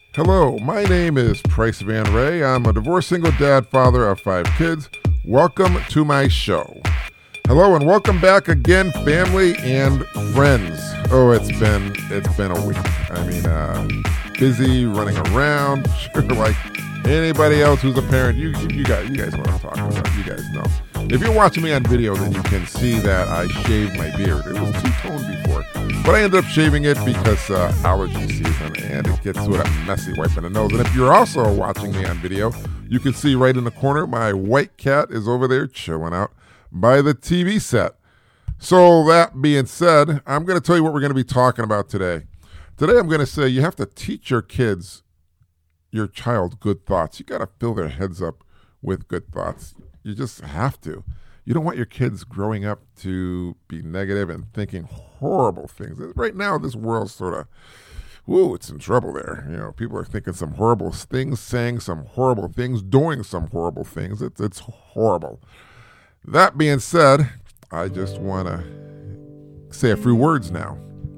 Hello, my name is Price Van Ray. I'm a divorced single dad, father of 5 kids. Welcome to my show. Hello and welcome back again, family and friends. Oh, it's been a week. I mean, busy, running around, sure, like anybody else who's a parent. You guys know what I'm talking about. You guys know. If you're watching me on video, then you can see that I shaved my beard. It was two-toned before, but I ended up shaving it because allergy season, and it gets sort of messy wiping the nose. And if you're also watching me on video, you can see right in the corner, my white cat is over there chilling out by the TV set. So that being said, I'm going to tell you what we're going to be talking about today. Today I'm going to say you have to teach your child good thoughts. You got to fill their heads up with good thoughts. You just have to. You don't want your kids growing up to be negative and thinking horrible things. Right now, this world's sort of, it's in trouble there. You know, people are thinking some horrible things, saying some horrible things, doing some horrible things. It's horrible. That being said, I just want to say a few words now.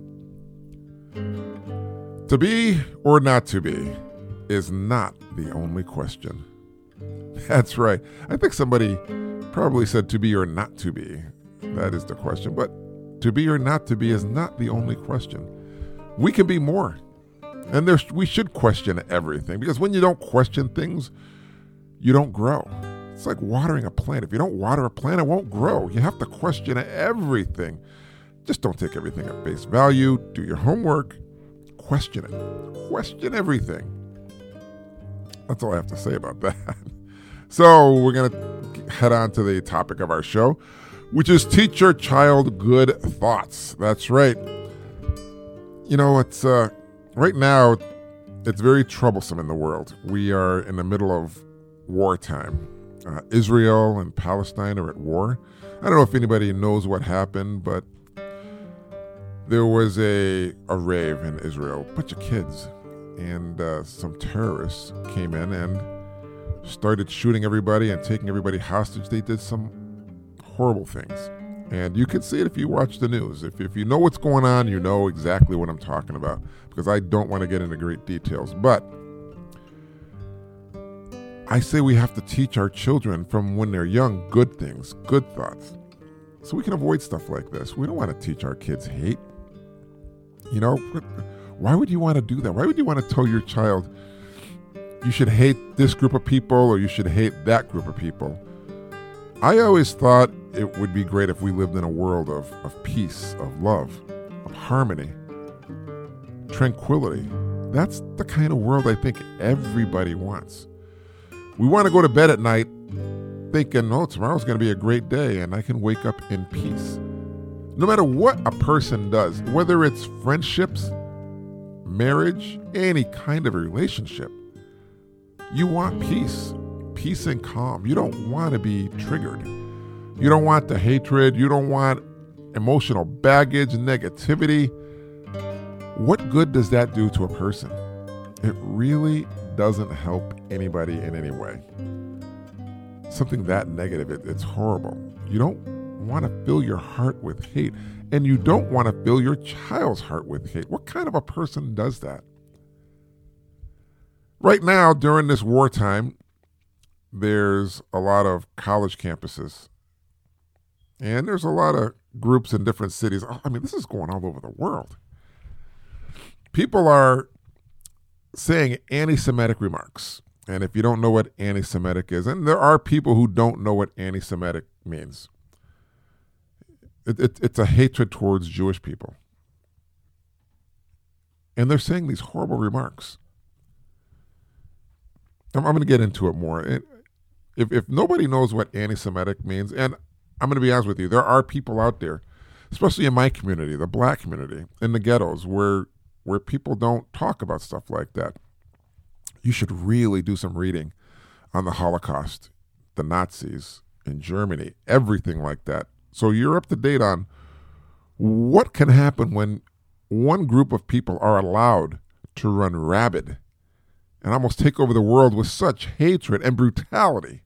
To be or not to be is not the only question. That's right. I think somebody probably said to be or not to be. That is the question. But to be or not to be is not the only question. We can be more. And we should question everything, because when you don't question things, you don't grow. It's like watering a plant. If you don't water a plant, it won't grow. You have to question everything. Just don't take everything at face value. Do your homework. Question it. Question everything. That's all I have to say about that. So we're going to head on to the topic of our show, which is teach your child good thoughts. That's right. You know, it's right now, it's very troublesome in the world. We are in the middle of wartime. Israel and Palestine are at war. I don't know if anybody knows what happened, but there was a rave in Israel, a bunch of kids, and some terrorists came in and started shooting everybody and taking everybody hostage. They did some horrible things. And you can see it if you watch the news. If you know what's going on, you know exactly what I'm talking about, because I don't want to get into great details. But I say we have to teach our children from when they're young good things, good thoughts, so we can avoid stuff like this. We don't want to teach our kids hate. You know, why would you want to do that? Why would you want to tell your child you should hate this group of people or you should hate that group of people? I always thought it would be great if we lived in a world of peace, of love, of harmony, tranquility. That's the kind of world I think everybody wants. We want to go to bed at night thinking, tomorrow's going to be a great day and I can wake up in peace. No matter what a person does, whether it's friendships, marriage, any kind of a relationship, you want peace and calm. You don't want to be triggered. You don't want the hatred. You don't want emotional baggage, negativity. What good does that do to a person? It really doesn't help anybody in any way. Something that negative, it's horrible. You don't want to fill your heart with hate, and you don't want to fill your child's heart with hate. What kind of a person does that? Right now, during this wartime, there's a lot of college campuses, and there's a lot of groups in different cities. I mean, this is going all over the world. People are saying anti-Semitic remarks. And if you don't know what anti-Semitic is, and there are people who don't know what anti-Semitic means, it's a hatred towards Jewish people. And they're saying these horrible remarks. I'm going to get into it more. If nobody knows what anti-Semitic means, and I'm going to be honest with you, there are people out there, especially in my community, the black community, in the ghettos, where people don't talk about stuff like that. You should really do some reading on the Holocaust, the Nazis in Germany, everything like that. So you're up to date on what can happen when one group of people are allowed to run rabid and almost take over the world with such hatred and brutality.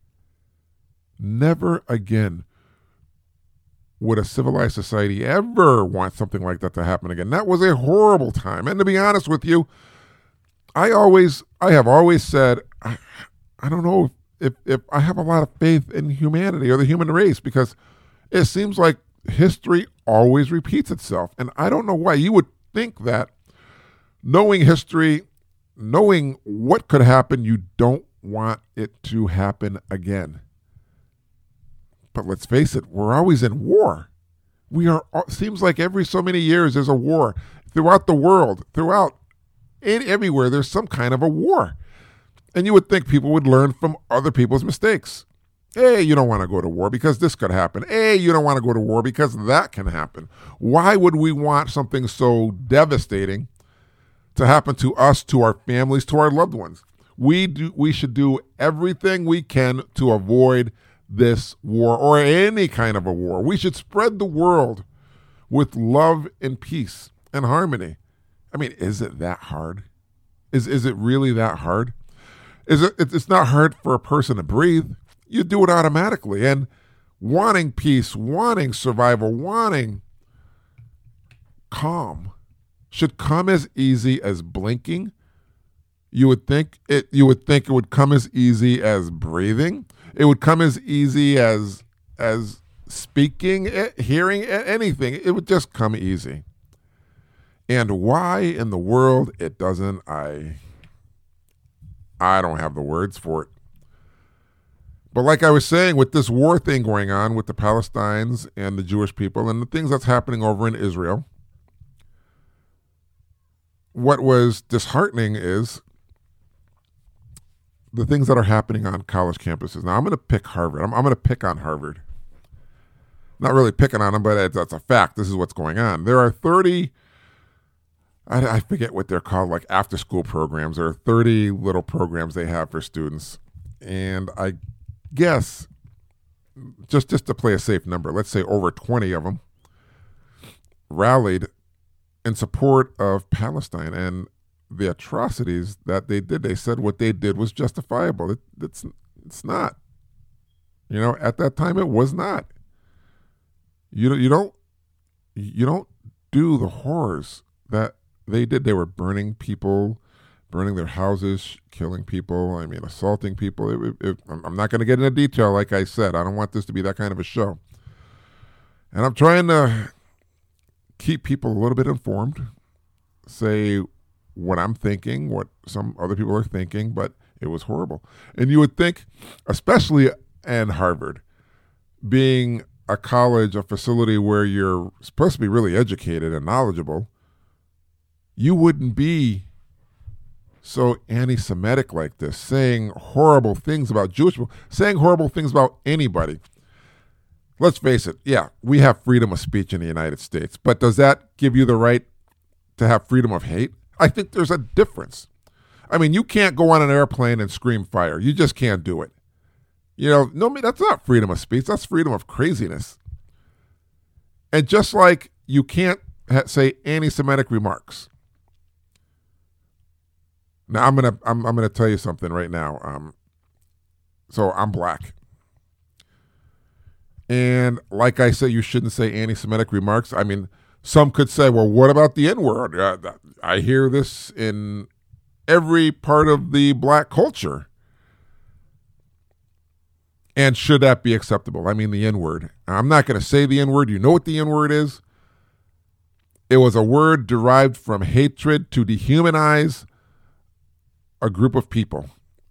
Never again would a civilized society ever want something like that to happen again. That was a horrible time. And to be honest with you, I have always said, I don't know if I have a lot of faith in humanity or the human race, because it seems like history always repeats itself. And I don't know why. You would think that knowing history, knowing what could happen, you don't want it to happen again. But let's face it, we're always in war. Seems like every so many years there's a war throughout the world, everywhere there's some kind of a war. And you would think people would learn from other people's mistakes. Hey, you don't want to go to war because this could happen. Hey, you don't want to go to war because that can happen. Why would we want something so devastating to happen to us, to our families, to our loved ones? We should do everything we can to avoid this war or any kind of a war. We should spread the world with love and peace and harmony. I mean, is it that hard? Is it really that hard? It's not hard for a person to breathe. You do it automatically. And wanting peace, wanting survival, wanting calm should come as easy as blinking. You would think it would come as easy as breathing. It would come as easy as speaking, hearing, anything. It would just come easy. And why in the world it doesn't, I don't have the words for it. But like I was saying, with this war thing going on with the Palestinians and the Jewish people and the things that's happening over in Israel, what was disheartening is the things that are happening on college campuses. Now, I'm going to pick Harvard. I'm going to pick on Harvard. Not really picking on them, but that's a fact. This is what's going on. There are 30, I forget what they're called, like after-school programs. There are 30 little programs they have for students. And I guess, just to play a safe number, let's say over 20 of them rallied in support of Palestine and the atrocities that they did. They said what they did was justifiable. It's not. At that time it was not. You don't do the horrors that they did. They were burning people, burning their houses, killing people, assaulting people. I'm not going to get into detail, like I said. I don't want this to be that kind of a show. And I'm trying to keep people a little bit informed, say what I'm thinking, what some other people are thinking, but it was horrible. And you would think, especially in Harvard, being a college, a facility where you're supposed to be really educated and knowledgeable, you wouldn't be so anti-Semitic like this, saying horrible things about Jewish people, saying horrible things about anybody. Let's face it, yeah, we have freedom of speech in the United States, but does that give you the right to have freedom of hate? I think there's a difference. You can't go on an airplane and scream fire. You just can't do it. No, that's not freedom of speech. That's freedom of craziness. And just like you can't say anti-Semitic remarks. Now I'm gonna tell you something right now. So I'm black, and like I said, you shouldn't say anti-Semitic remarks. Some could say, well, what about the N-word? I hear this in every part of the black culture. And should that be acceptable? The N-word. I'm not going to say the N-word. You know what the N-word is? It was a word derived from hatred to dehumanize a group of people.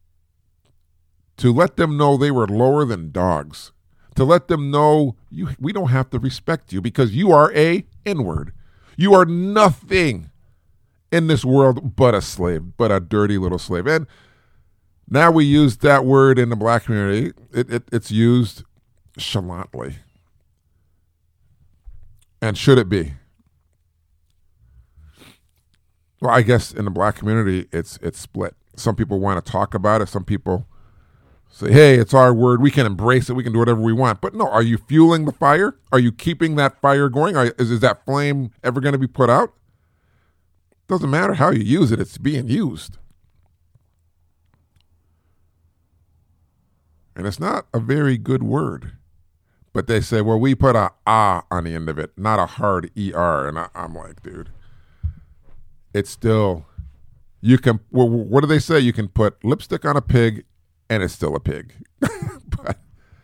To let them know they were lower than dogs. To let them know we don't have to respect you because you are a N-word. You are nothing in this world but a slave, but a dirty little slave. And now we use that word in the black community. It's used chalantly. And should it be? Well, I guess in the black community, it's split. Some people want to talk about it. Some people say, hey, it's our word. We can embrace it. We can do whatever we want. But no, are you fueling the fire? Are you keeping that fire going? Is that flame ever going to be put out? Doesn't matter how you use it. It's being used. And it's not a very good word. But they say, well, we put a ah on the end of it, not a hard ER. And I'm like, dude, it's still You can, well, what do they say? You can put lipstick on a pig and it's still a pig. But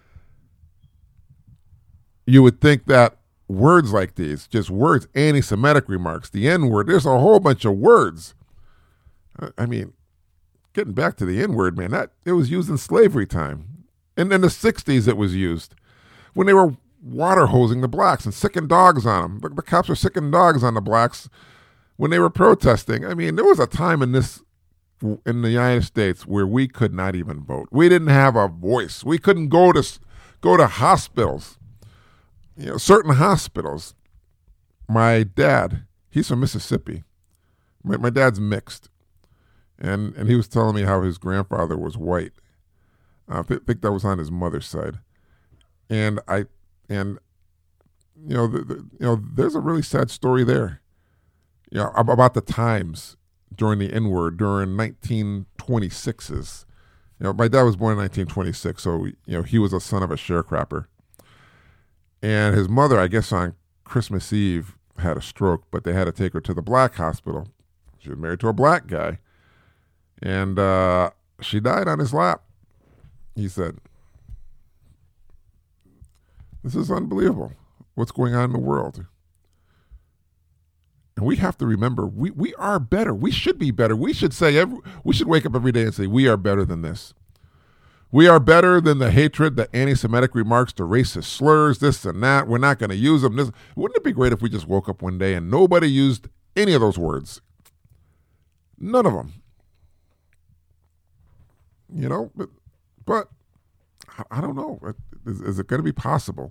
you would think that words like these, just words, anti-Semitic remarks, the N-word, there's a whole bunch of words. I mean, getting back to the N-word, man, that it was used in slavery time. And in the 60s it was used when they were water hosing the blacks and sicking dogs on them. The cops were sicking dogs on the blacks when they were protesting. I mean, there was a time in the United States where we could not even vote. We didn't have a voice. We couldn't go to hospitals. You know, certain hospitals. My dad, he's from Mississippi. My dad's mixed. And he was telling me how his grandfather was white. I think that was on his mother's side. And there's a really sad story there. You know, about the times during the N-word, during 1926s. You know, my dad was born in 1926, so, he was a son of a sharecropper. And his mother, I guess on Christmas Eve, had a stroke, but they had to take her to the black hospital. She was married to a black guy. And she died on his lap. He said, "This is unbelievable. What's going on in the world?" And we have to remember, we are better. We should be better. We should we should wake up every day and say, we are better than this. We are better than the hatred, the anti-Semitic remarks, the racist slurs, this and that. We're not going to use them. Wouldn't it be great if we just woke up one day and nobody used any of those words? None of them. But I don't know. Is it going to be possible?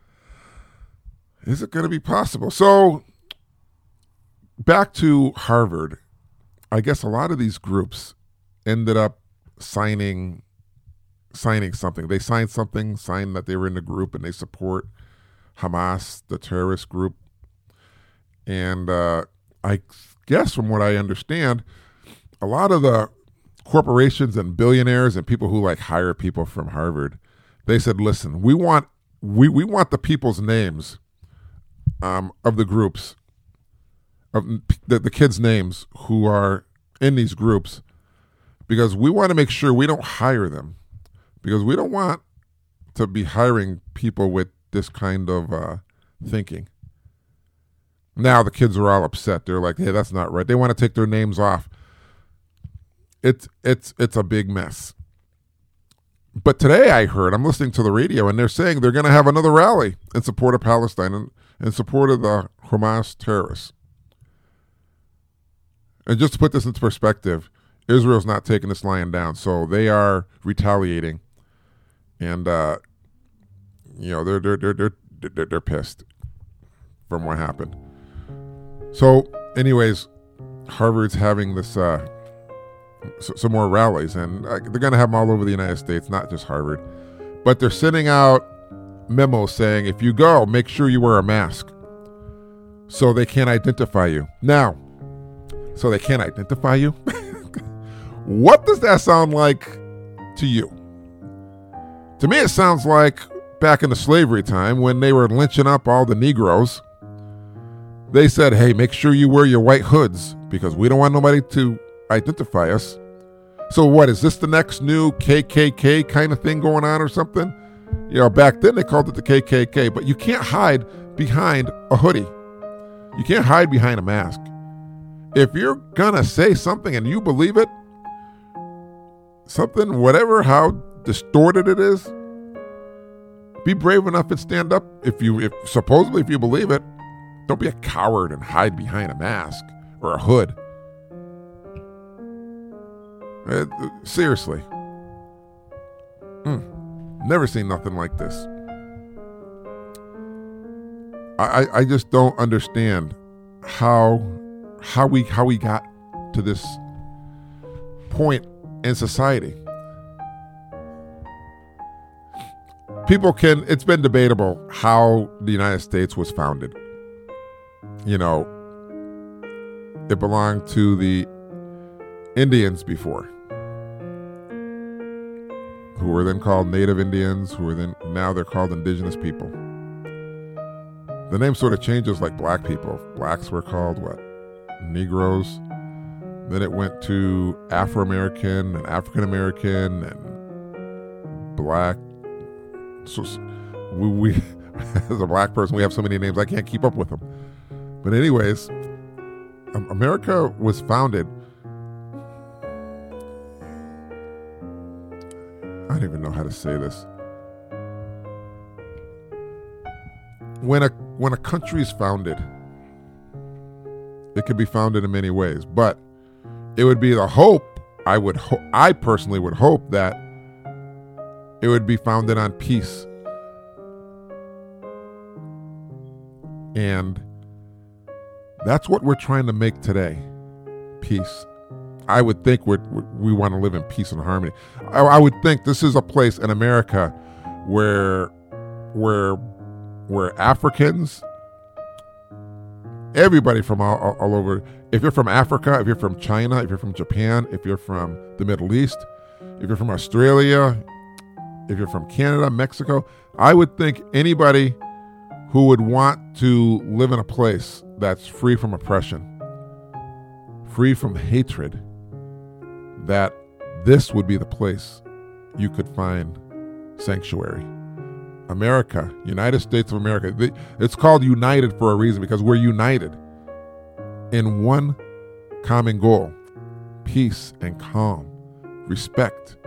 Is it going to be possible? So back to Harvard, I guess a lot of these groups ended up signing something. They signed that they were in the group and they support Hamas, the terrorist group. And I guess from what I understand, a lot of the corporations and billionaires and people who hire people from Harvard, they said, listen, we want the people's names of the groups, of the kids' names who are in these groups, because we want to make sure we don't hire them, because we don't want to be hiring people with this kind of thinking. Now the kids are all upset. They're like, hey, that's not right. They want to take their names off. It's a big mess. But today I'm listening to the radio and they're saying they're going to have another rally in support of Palestine and in support of the Hamas terrorists. And just to put this into perspective, Israel's not taking this lying down, so they are retaliating, and they're pissed from what happened. So, anyways, Harvard's having this some more rallies, and they're going to have them all over the United States, not just Harvard. But they're sending out memos saying, if you go, make sure you wear a mask so they can't identify you. Now, so they can't identify you? What does that sound like to you? To me, it sounds like back in the slavery time when they were lynching up all the Negroes. They said, hey, make sure you wear your white hoods because we don't want nobody to identify us. So what, is this the next new KKK kind of thing going on or something? Back then they called it the KKK, but you can't hide behind a hoodie. You can't hide behind a mask. If you're gonna say something and you believe it, something, whatever, how distorted it is, be brave enough and stand up. If you believe it, don't be a coward and hide behind a mask or a hood. Seriously. Never seen nothing like this. I just don't understand how we got to this point in society. It's been debatable how the United States was founded. It belonged to the Indians before, who were then called Native Indians, now they're called indigenous people. The name sort of changes like black people. Blacks were called what? Negroes. Then it went to Afro-American and African-American and black. So we as a black person, we have so many names, I can't keep up with them. But anyways, America was founded, I don't even know how to say this. When a country is founded, it could be founded in many ways, but it would be the hope, I personally would hope that it would be founded on peace. And that's what we're trying to make today, peace. I would think we want to live in peace and harmony. I would think this is a place in America where Africans, everybody from all over, if you're from Africa, if you're from China, if you're from Japan, if you're from the Middle East, if you're from Australia, if you're from Canada, Mexico, I would think anybody who would want to live in a place that's free from oppression, free from hatred, that this would be the place you could find sanctuary. America, United States of America, it's called United for a reason, because we're united in one common goal: peace and calm, respect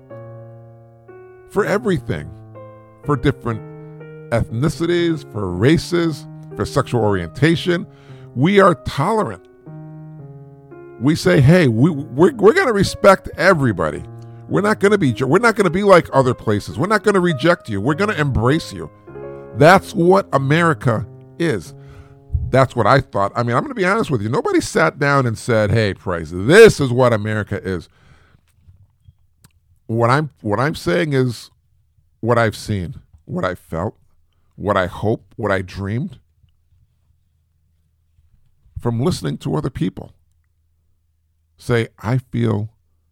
for everything, for different ethnicities, for races, for sexual orientation. We are tolerant. We say, hey, we're going to respect everybody. We're not going to be like other places. We're not going to reject you. We're going to embrace you. That's what America is. That's what I thought. I mean, I'm going to be honest with you. Nobody sat down and said, hey, Price, this is what America is. What I'm saying is what I've seen, what I felt, what I hope, what I dreamed from listening to other people say, I feel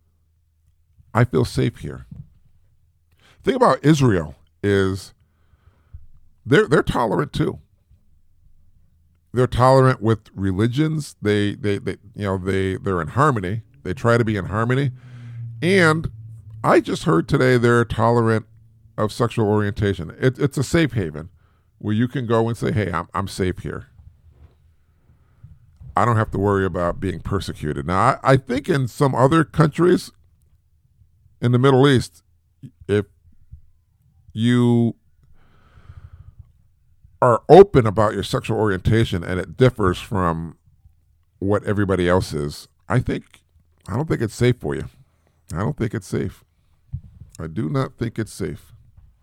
safe here. The thing about Israel is they're tolerant too. They're tolerant with religions. They're in harmony. They try to be in harmony. And I just heard today they're tolerant of sexual orientation. It's a safe haven where you can go and say, hey, I'm safe here. I don't have to worry about being persecuted. Now, I think in some other countries in the Middle East, if you are open about your sexual orientation and it differs from what everybody else is, I don't think it's safe for you. I don't think it's safe. I do not think it's safe.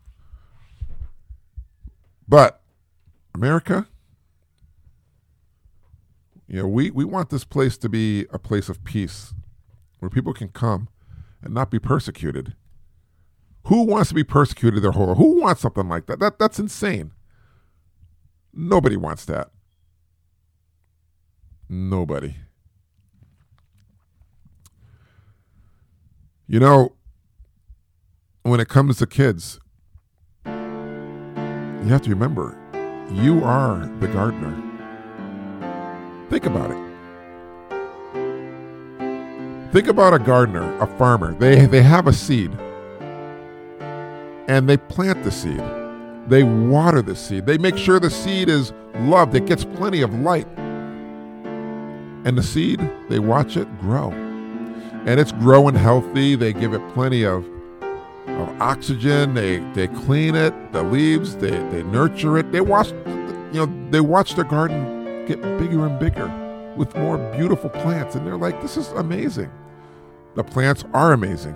But America, we want this place to be a place of peace where people can come and not be persecuted. Who wants to be persecuted their whole life? Who wants something like that? That's insane. Nobody wants that. Nobody. When it comes to kids, you have to remember, you are the gardener. Think about it. Think about a gardener, a farmer. They have a seed, and they plant the seed. They water the seed. They make sure the seed is loved. It gets plenty of light. And the seed, they watch it grow. And it's growing healthy. They give it plenty of oxygen. They clean it, the leaves, they nurture it. They watch their garden get bigger and bigger with more beautiful plants. And they're like, this is amazing. The plants are amazing.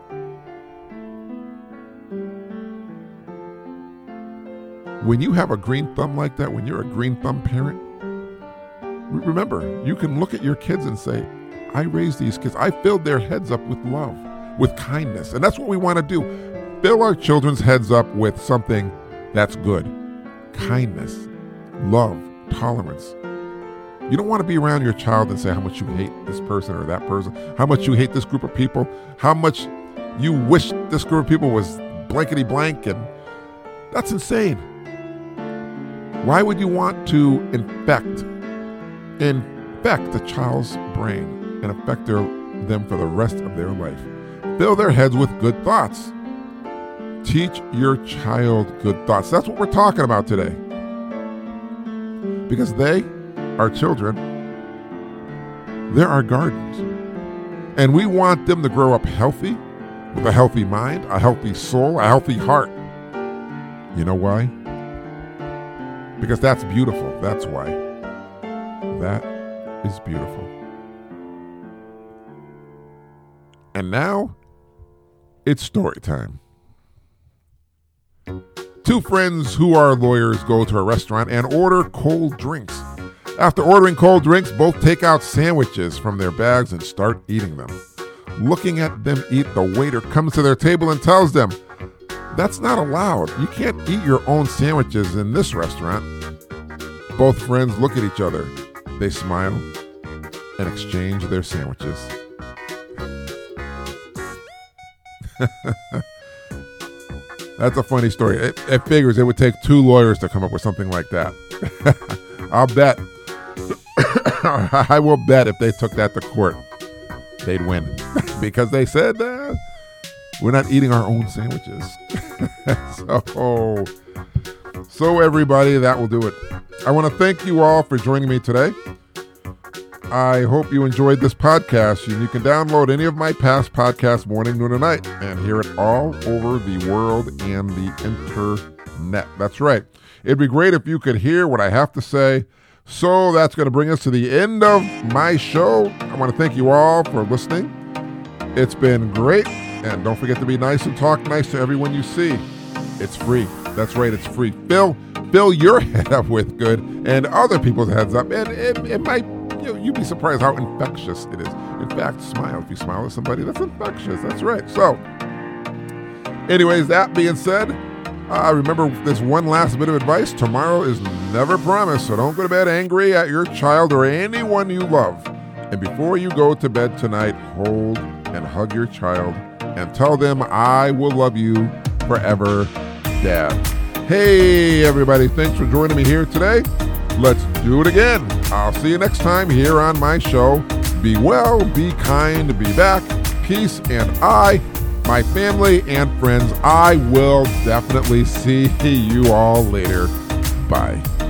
When you have a green thumb like that, when you're a green thumb parent, remember, you can look at your kids and say, I raised these kids. I filled their heads up with love, with kindness. And that's what we want to do. Fill our children's heads up with something that's good. Kindness, love, tolerance. You don't want to be around your child and say how much you hate this person or that person, how much you hate this group of people, how much you wish this group of people was blankety blank, and that's insane. Why would you want to infect a child's brain and affect them for the rest of their life. Fill their heads with good thoughts. Teach your child good thoughts. That's what we're talking about today. Because they, our children, they're our gardens. And we want them to grow up healthy, with a healthy mind, a healthy soul, a healthy heart. You know why? Because that's beautiful. That's why. That is beautiful. And now, it's story time. Two friends who are lawyers go to a restaurant and order cold drinks. After ordering cold drinks, both take out sandwiches from their bags and start eating them. Looking at them eat, the waiter comes to their table and tells them, "That's not allowed. You can't eat your own sandwiches in this restaurant." Both friends look at each other. They smile and exchange their sandwiches. That's a funny story. It figures it would take two lawyers to come up with something like that. I'll bet. I will bet if they took that to court, they'd win. Because they said that we're not eating our own sandwiches. So everybody, that will do it. I want to thank you all for joining me today. I hope you enjoyed this podcast. You can download any of my past podcasts morning, noon, and night and hear it all over the world and the internet. That's right. It'd be great if you could hear what I have to say. So that's going to bring us to the end of my show. I want to thank you all for listening. It's been great. And don't forget to be nice and talk nice to everyone you see. It's free. That's right. It's free. Fill your head up with good and other people's heads up. And it might, you'd be surprised how infectious it is. In fact, smile. If you smile at somebody, that's infectious. That's right. So anyways, that being said, remember this one last bit of advice. Tomorrow is never promised, so don't go to bed angry at your child or anyone you love. And before you go to bed tonight, hold and hug your child and tell them, "I will love you forever, Dad." Hey, everybody, thanks for joining me here today. Let's do it again. I'll see you next time here on my show. Be well, be kind, be back, peace, and my family and friends, I will definitely see you all later. Bye.